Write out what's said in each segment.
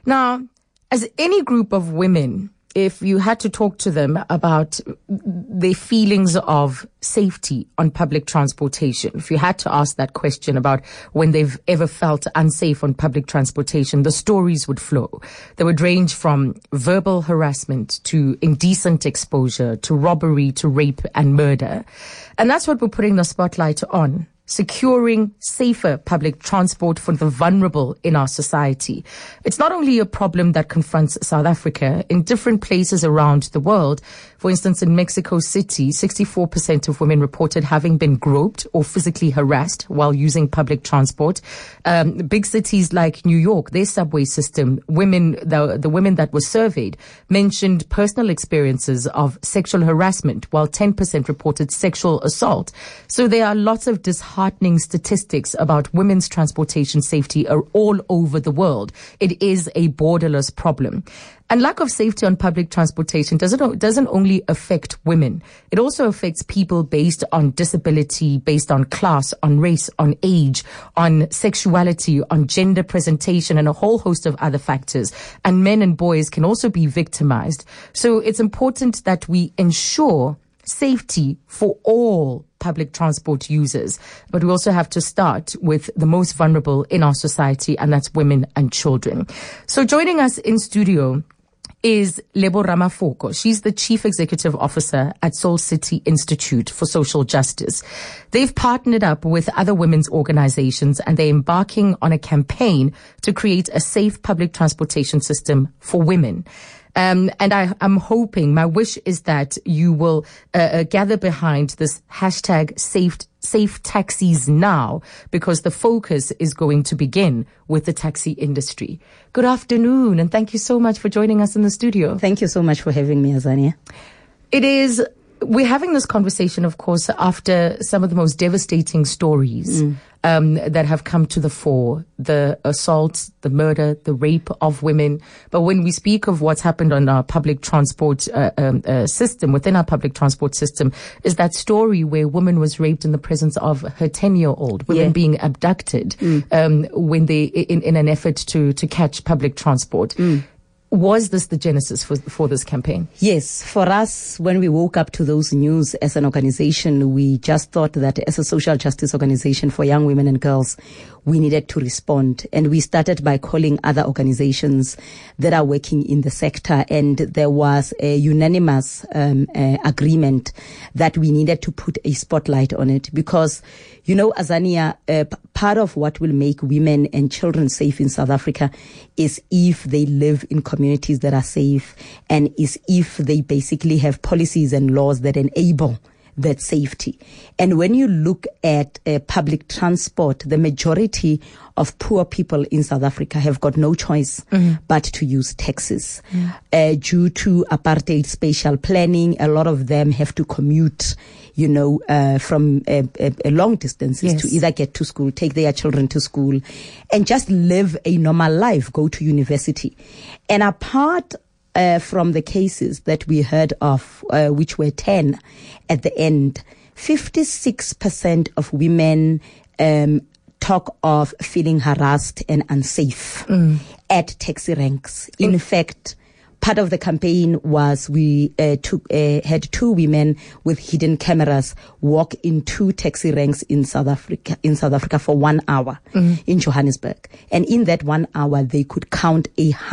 Now, as any group of women, if you had to talk to them about their feelings of safety on public transportation, if you had to ask that question about when they've ever felt unsafe on public transportation, the stories would flow. They would range from verbal harassment to indecent exposure to robbery to rape and murder. And that's what we're putting the spotlight on. Securing safer public transport for the vulnerable in our society. It's not only a problem that confronts South Africa. In different places around the world, for instance, in Mexico City, 64% of women reported having been groped or physically harassed while using public transport. Big cities like New York, their subway system, the women that were surveyed mentioned personal experiences of sexual harassment, while 10% reported sexual assault. So there are lots of disheartening statistics about women's transportation safety all over the world. It is a borderless problem. And lack of safety on public transportation doesn't only affect women. It also affects people based on disability, based on class, on race, on age, on sexuality, on gender presentation, and a whole host of other factors. And men and boys can also be victimized. So it's important that we ensure safety for all public transport users. But we also have to start with the most vulnerable in our society, and that's women and children. So joining us in studio is Lebo Ramafoko. She's the Chief Executive Officer at Soul City Institute for Social Justice. They've partnered up with other women's organizations, and they're embarking on a campaign to create a safe public transportation system for women. And I'm hoping, my wish is that you will gather behind this hashtag safe taxis now, because the focus is going to begin with the taxi industry. Good afternoon, and thank you so much for joining us in the studio. Thank you so much for having me, Azania. We're having this conversation, of course, after some of the most devastating stories that have come to the fore, the assault, the murder, the rape of women. But when we speak of what's happened on our public transport system, within our public transport system, is that story where a woman was raped in the presence of her 10-year-old, women being abducted when they in an effort to catch public transport. Was this the genesis for this campaign? Yes. For us, when we woke up to those news as an organization, we just thought that as a social justice organization for young women and girls, we needed to respond. And we started by calling other organizations that are working in the sector. And there was a unanimous agreement that we needed to put a spotlight on it. Because, you know, Azania, part of what will make women and children safe in South Africa is if they live in communities that are safe, and is if they basically have policies and laws that enable that safety. And when you look at public transport, the majority of poor people in South Africa have got no choice but to use taxis. Due to apartheid spatial planning, a lot of them have to commute, you know, from long distances to either get to school, take their children to school, and just live a normal life, go to university. And apart from the cases that we heard of, which were 10 at the end, 56% of women talk of feeling harassed and unsafe at taxi ranks. In fact, part of the campaign was we had 2 women with hidden cameras walk in 2 taxi ranks in South Africa for 1 hour in Johannesburg. And in that 1 hour, they could count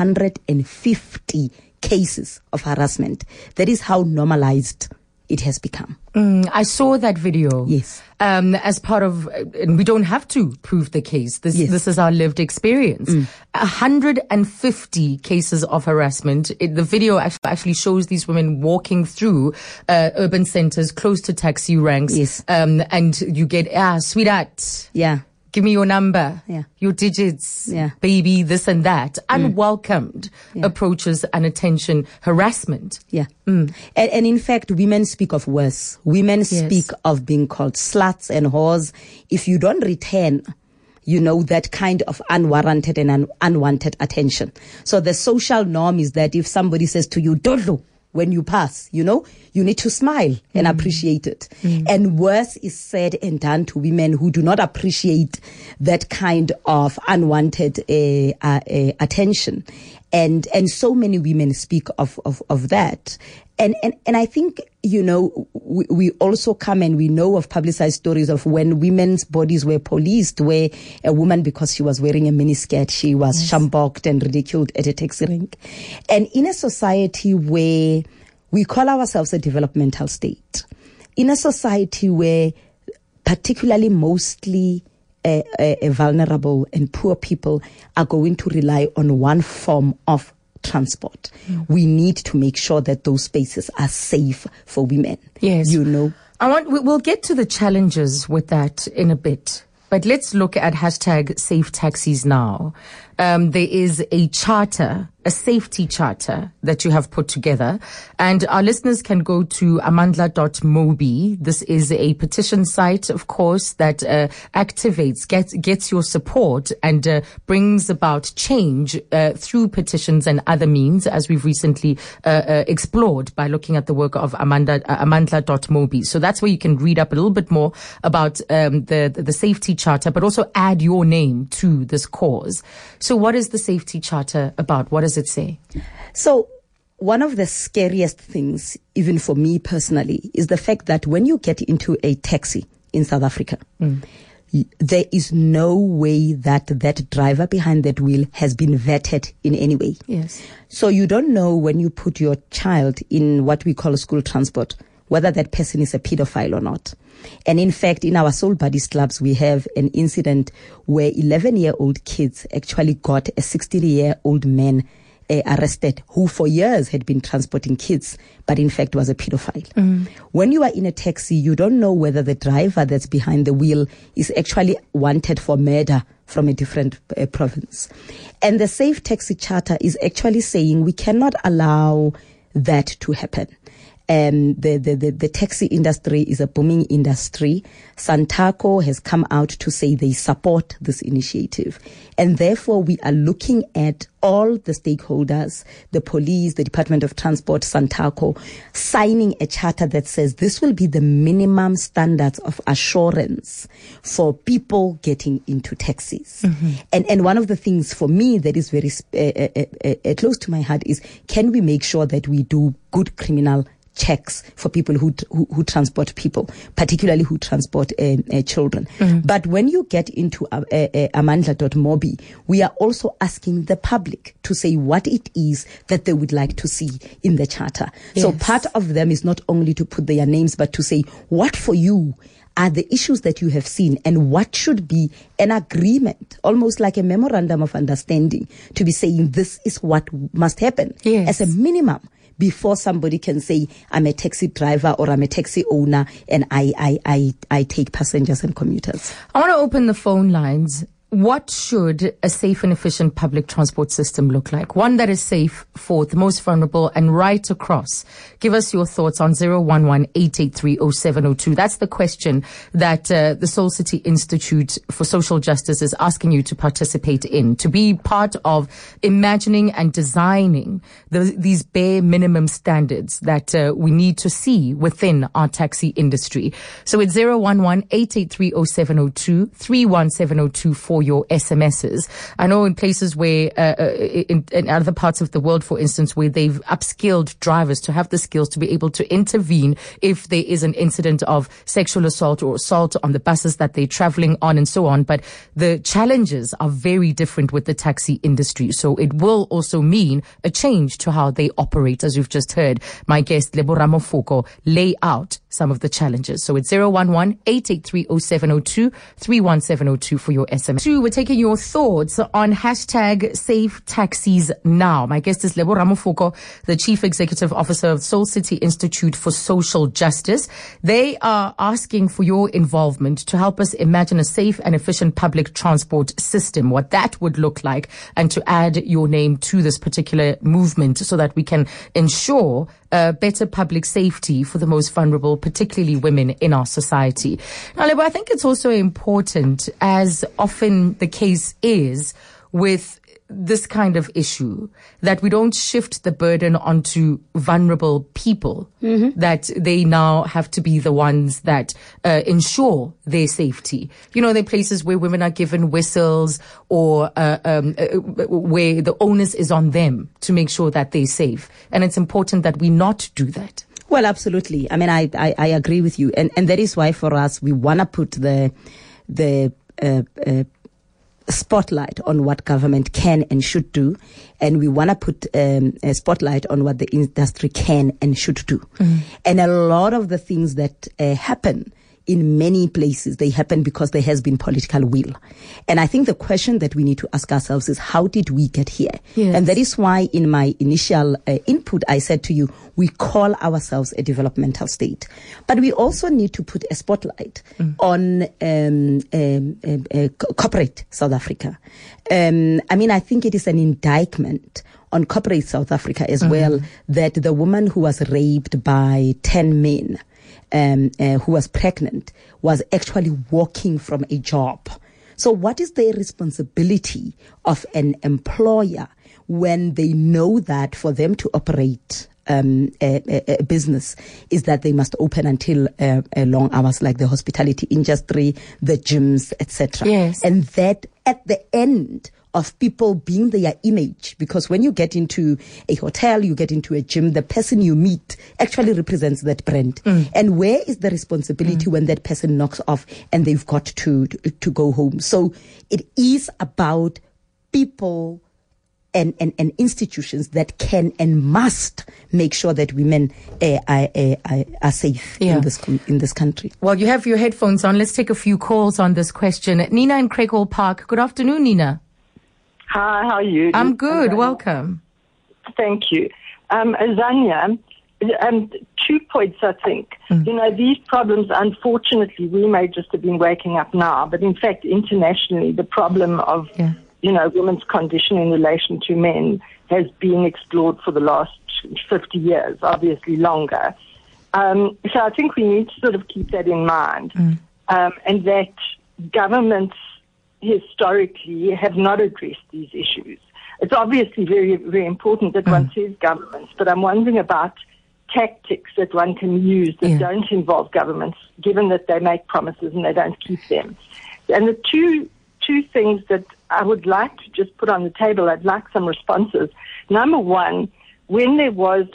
150 cases of harassment. That is how normalized it has become. I saw that video. Yes. As part of, and we don't have to prove the case. This is our lived experience. 150 cases of harassment. The video actually shows these women walking through urban centers close to taxi ranks. Yes. And you get, sweetheart. Yeah. Give me your number, your digits, baby, this and that. Unwelcomed approaches and attention, harassment. Yeah. And in fact, women speak of worse. Women speak of being called sluts and whores if you don't return, you know, that kind of unwarranted and unwanted attention. So the social norm is that if somebody says to you, Dodlo, when you pass, you know, you need to smile and appreciate it. And worse is said and done to women who do not appreciate that kind of unwanted attention. And so many women speak of that. And I think, we also come and we know of publicized stories of when women's bodies were policed, where a woman, because she was wearing a miniskirt, she was shamboked and ridiculed at a taxi rank. And in a society where we call ourselves a developmental state, in a society where particularly mostly vulnerable and poor people are going to rely on one form of transport. We need to make sure that those spaces are safe for women. Yes. We'll get to the challenges with that in a bit, but let's look at hashtag Safe Taxis now. There is a charter, a safety charter that you have put together, and our listeners can go to amandla.mobi. This is a petition site, of course, that activates, gets your support and brings about change through petitions and other means, as we've recently explored by looking at the work of amandla.mobi. So that's where you can read up a little bit more about the safety charter, but also add your name to this cause. So what is the safety charter about? What does it say? So one of the scariest things, even for me personally, is the fact that when you get into a taxi in South Africa, there is no way that driver behind that wheel has been vetted in any way. Yes. So you don't know when you put your child in what we call school transport, whether that person is a pedophile or not. And in fact, in our Soul Buddies clubs, we have an incident where 11-year-old kids actually got a 60-year-old man arrested, who for years had been transporting kids, but in fact was a pedophile. When you are in a taxi, you don't know whether the driver that's behind the wheel is actually wanted for murder from a different province. And the Safe Taxi Charter is actually saying we cannot allow that to happen. The taxi industry is a booming industry. Santaco has come out to say they support this initiative. And therefore, we are looking at all the stakeholders, the police, the Department of Transport, Santaco, signing a charter that says this will be the minimum standards of assurance for people getting into taxis. And one of the things for me that is very close to my heart is, can we make sure that we do good criminal checks for people who transport people, particularly who transport children. But when you get into amandla.mobi, we are also asking the public to say what it is that they would like to see in the charter. Yes. So part of them is not only to put their names, but to say what for you are the issues that you have seen and what should be an agreement, almost like a memorandum of understanding, to be saying this is what must happen as a minimum, before somebody can say, I'm a taxi driver or I'm a taxi owner and I take passengers and commuters. I want to open the phone lines. What should a safe and efficient public transport system look like? One that is safe for the most vulnerable and right across. Give us your thoughts on 011-883-0702. That's the question that the Soul City Institute for Social Justice is asking you to participate in, to be part of imagining and designing these bare minimum standards that we need to see within our taxi industry. So it's 011-883-0702, 31702 for your SMSs. I know in places where, in other parts of the world, for instance, where they've upskilled drivers to have the skills to be able to intervene if there is an incident of sexual assault or assault on the buses that they're traveling on and so on. But the challenges are very different with the taxi industry. So it will also mean a change to how they operate, as you've just heard my guest, Lebo Ramofoko, lay out some of the challenges. So it's 011-883-0702, 31702 for your SMS. We're taking your thoughts on hashtag Safe Taxis Now. My guest is Lebo Ramofoko, the Chief Executive Officer of Soul City Institute for Social Justice. They are asking for your involvement to help us imagine a safe and efficient public transport system, what that would look like, and to add your name to this particular movement so that we can ensure better public safety for the most vulnerable, particularly women in our society. Now, Lebo, I think it's also important, as often the case is with this kind of issue, that we don't shift the burden onto vulnerable people, that they now have to be the ones that ensure their safety. You know, there are places where women are given whistles, or where the onus is on them to make sure that they're safe. And it's important that we not do that. Well, absolutely. I mean, I agree with you. And that is why for us, we want to put the spotlight on what government can and should do, and we want to put a spotlight on what the industry can and should do. And a lot of the things that happen in many places, they happen because there has been political will. And I think the question that we need to ask ourselves is, how did we get here? Yes. And that is why in my initial input, I said to you, we call ourselves a developmental state. But we also need to put a spotlight on corporate South Africa. I mean, I think it is an indictment on corporate South Africa as well, that the woman who was raped by 10 men, who was pregnant, was actually walking from a job. So what is the responsibility of an employer when they know that for them to operate a business is that they must open until long hours, like the hospitality industry, the gyms, etc. Yes. And that at the end of people being their image, because when you get into a hotel, you get into a gym, the person you meet actually represents that brand. And where is the responsibility when that person knocks off and they've got to go home? So it is about people and institutions that can and must make sure that women are safe in this country. Well, you have your headphones on. Let's take a few calls on this question. Nina in Craighall Park. Good afternoon, Nina. Hi, how are you? I'm good. Azania. Welcome. Thank you. Azania, 2 points, I think. You know, these problems, unfortunately, we may just have been waking up now, but in fact, internationally, the problem of, you know, women's condition in relation to men has been explored for the last 50 years, obviously longer. So I think we need to sort of keep that in mind, and that governments historically have not addressed these issues. It's obviously very, very important that one says governments, but I'm wondering about tactics that one can use that don't involve governments, given that they make promises and they don't keep them. And the two things that I would like to just put on the table, I'd like some responses. Number one, when there was,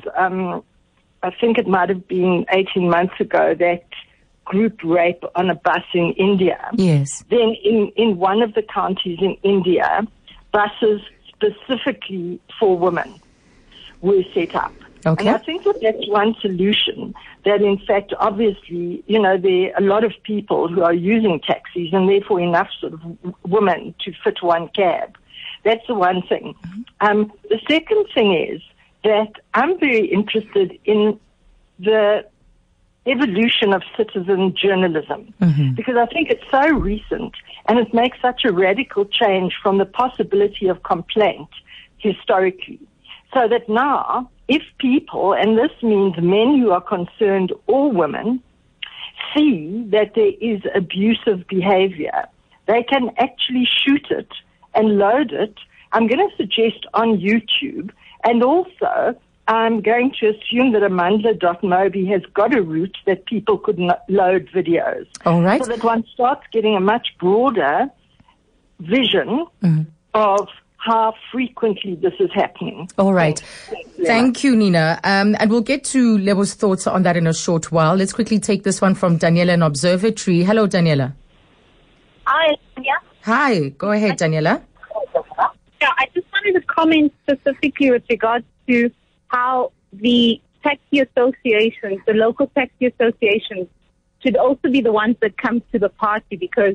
I think it might have been 18 months ago, that group rape on a bus in India. Yes. Then in one of the counties in India, buses specifically for women were set up. Okay. And I think that that's one solution, that in fact, obviously, you know, there are a lot of people who are using taxis and therefore enough sort of women to fit one cab. That's the one thing. The second thing is that I'm very interested in the evolution of citizen journalism, because I think it's so recent and it makes such a radical change from the possibility of complaint historically. So that now, if people, and this means men who are concerned or women, see that there is abusive behavior, they can actually shoot it and load it, I'm going to suggest on YouTube, and also I'm going to assume that Amandla.mobi has got a route that people could load videos. All right. So that one starts getting a much broader vision of how frequently this is happening. All right. Thank you, Nina. And we'll get to Lebo's thoughts on that in a short while. Let's quickly take this one from Daniela in Observatory. Hello, Daniela. Hi, Sonia. Hi. Go ahead, Daniela. Yeah, I just wanted to comment specifically with regards to how the taxi associations, the local taxi associations, should also be the ones that come to the party, because,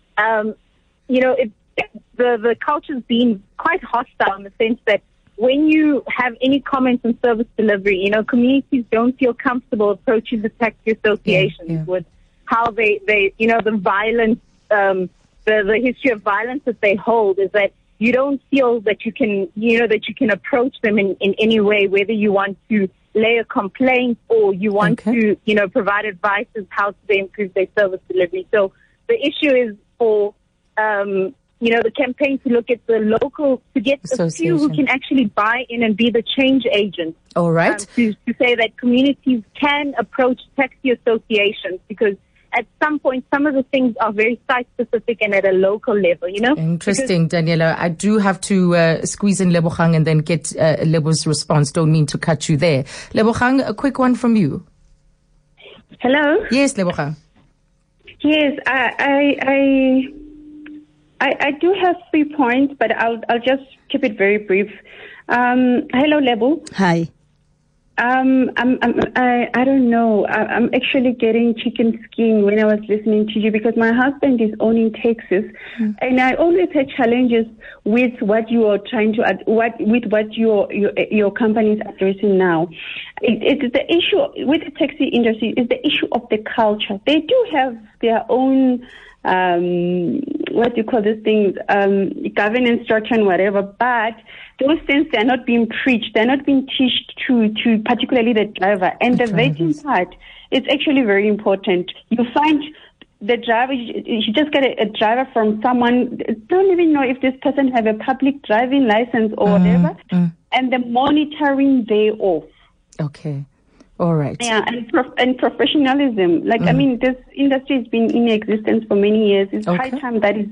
you know, the culture's been quite hostile in the sense that when you have any comments on service delivery, you know, communities don't feel comfortable approaching the taxi associations with how they, you know, the violence, the history of violence that they hold is that you don't feel that you can, you know, that you can approach them in any way, whether you want to lay a complaint or you want to, you know, provide advice as how to improve their service delivery. So the issue is for the campaign to look at the local, to get the few who can actually buy in and be the change agents. All right. To say that communities can approach taxi associations, because at some point, some of the things are very site-specific and at a local level, Interesting, Daniela. I do have to squeeze in Lebogang and then get Lebo's response. Don't mean to cut you there. Lebogang, a quick one from you. Hello? Yes, Lebogang. Yes, I do have 3 points, but I'll just keep it very brief. Hello, Lebo. Hi. I don't know. I'm actually getting chicken skin when I was listening to you, because my husband is owning taxis, and I always had challenges with what you are trying to what your company is addressing now. It's the issue with the taxi industry is the issue of the culture. They do have their own what do you call these things, governance structure and whatever, but those things, they're not being preached, they're not being taught to particularly the driver. And the vetting part is actually very important. You find the driver, you just get a driver from someone, don't even know if this person have a public driving license or whatever, and the monitoring thereof. Okay. All right. Yeah, and professionalism. I mean, this industry has been in existence for many years. It's high time that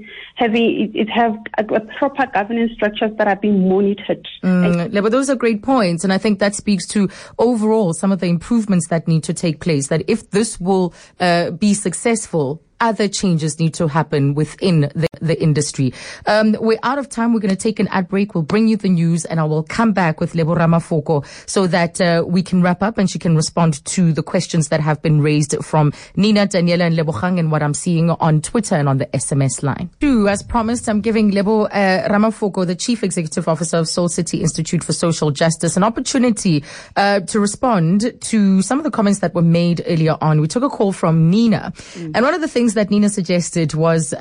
it have a proper governance structures that are being monitored. But those are great points, and I think that speaks to overall some of the improvements that need to take place. That if this will be successful, other changes need to happen within the industry. We're out of time. We're going to take an ad break. We'll bring you the news, and I will come back with Lebo Ramafoko so that we can wrap up and she can respond to the questions that have been raised from Nina, Daniela, and Lebogang, and what I'm seeing on Twitter and on the SMS line. As promised, I'm giving Lebo Ramafoko, the Chief Executive Officer of Soul City Institute for Social Justice, an opportunity to respond to some of the comments that were made earlier on. We took a call from Nina, and one of the things that Nina suggested was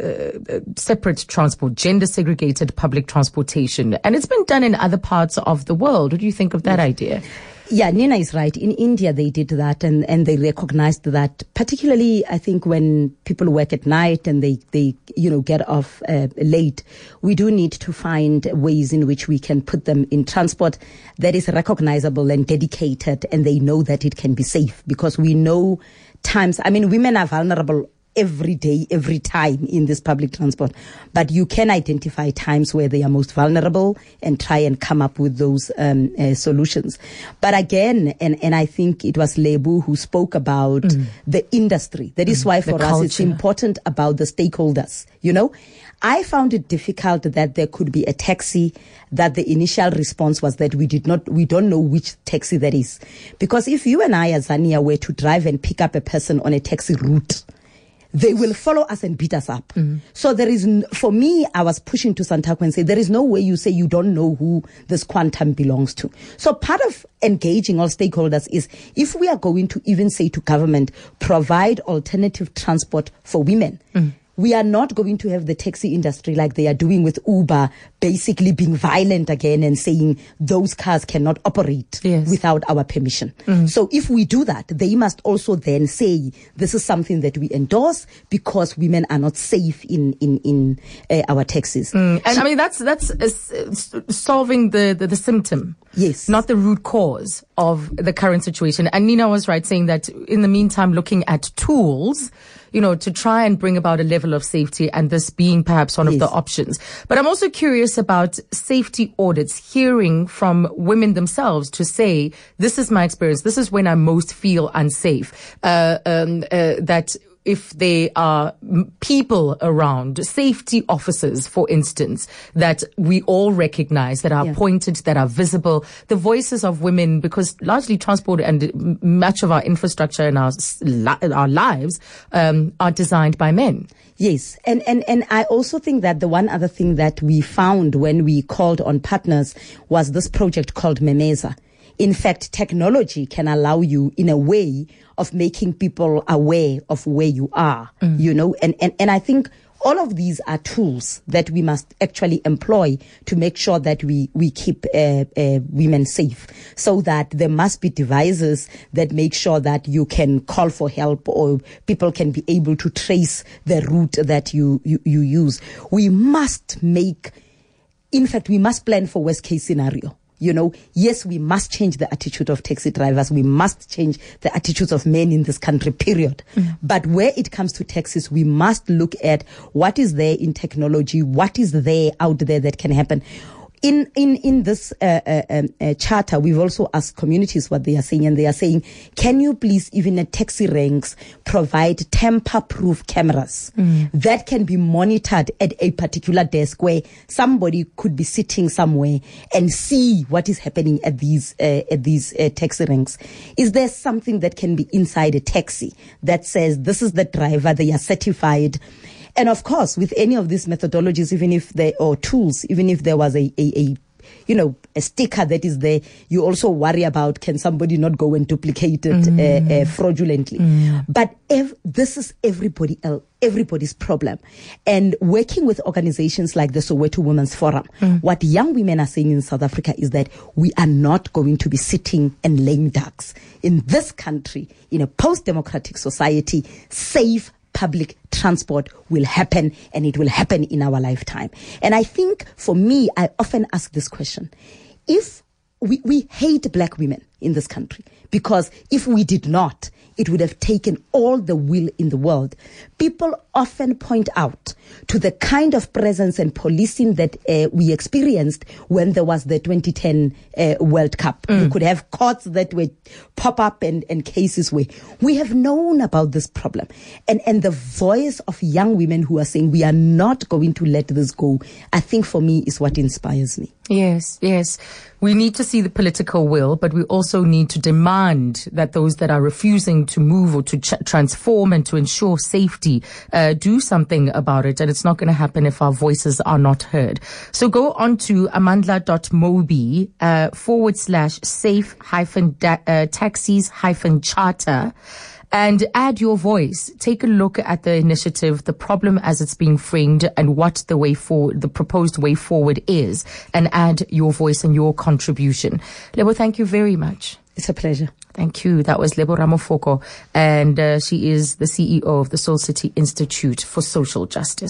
separate transport, gender segregated public transportation. And it's been done in other parts of the world. What do you think of that idea? Yeah, Nina is right. In India, they did that and they recognized that, particularly, I think, when people work at night and they get off late, we do need to find ways in which we can put them in transport that is recognizable and dedicated, and they know that it can be safe, because we know times, I mean, women are vulnerable every day, every time in this public transport. But you can identify times where they are most vulnerable and try and come up with those solutions. But again, and I think it was Lebu who spoke about the industry. That is why for us it's important about the stakeholders, I found it difficult that there could be a taxi, that the initial response was that we don't know which taxi that is. Because if you and I, as Zania, were to drive and pick up a person on a taxi route, they will follow us and beat us up. So there is, for me, I was pushing to Santaco and say, there is no way you say you don't know who this quantum belongs to. So part of engaging all stakeholders is, if we are going to even say to government, provide alternative transport for women, we are not going to have the taxi industry like they are doing with Uber, basically being violent again and saying those cars cannot operate without our permission. So if we do that, they must also then say this is something that we endorse because women are not safe in our taxis. And I mean, that's solving the symptom. Yes. Not the root cause of the current situation. And Nina was right saying that in the meantime, looking at tools, to try and bring about a level of safety, and this being perhaps one of the options. But I'm also curious about safety audits, hearing from women themselves to say, this is my experience, this is when I most feel unsafe, that if there are people around, safety officers, for instance, that we all recognize, that are appointed, that are visible, the voices of women, because largely transport and much of our infrastructure and our lives are designed by men. Yes. And I also think that the one other thing that we found when we called on partners was this project called Memeza. In fact, technology can allow you in a way of making people aware of where you are, and I think All of these are tools that we must actually employ to make sure that we keep women safe, so that there must be devices that make sure that you can call for help, or people can be able to trace the route that you use. We must plan for worst case scenario. Yes, we must change the attitude of taxi drivers. We must change the attitudes of men in this country, period. But where it comes to taxis, we must look at what is there in technology, what is there out there that can happen. In this charter, we've also asked communities what they are saying, and they are saying, can you please, even at taxi ranks, provide tamper-proof cameras that can be monitored at a particular desk, where somebody could be sitting somewhere and see what is happening at these taxi ranks? Is there something that can be inside a taxi that says this is the driver, they are certified? And of course, with any of these methodologies, tools, even if there was a sticker that is there, you also worry about, can somebody not go and duplicate it fraudulently? But this is everybody's problem. And working with organizations like the Soweto Women's Forum, what young women are saying in South Africa is that we are not going to be sitting and lame ducks. In this country, in a post-democratic society, safe public transport will happen, and it will happen in our lifetime. And I think, for me, I often ask this question. If we hate black women in this country, because if we did not, it would have taken all the will in the world. People often point out to the kind of presence and policing that we experienced when there was the 2010 World Cup. You could have courts that would pop up and cases where we have known about this problem. And the voice of young women who are saying we are not going to let this go, I think for me is what inspires me. Yes. We need to see the political will, but we also need to demand that those that are refusing to move or to transform and to ensure safety do something about it. And it's not going to happen if our voices are not heard. So go on to amandla.mobi /safe-taxis-charter. And add your voice. Take a look at the initiative, the problem as it's being framed, and what the proposed way forward is, and add your voice and your contribution. Lebo, thank you very much. It's a pleasure. Thank you. That was Lebo Ramofoko, and she is the CEO of the Soul City Institute for Social Justice.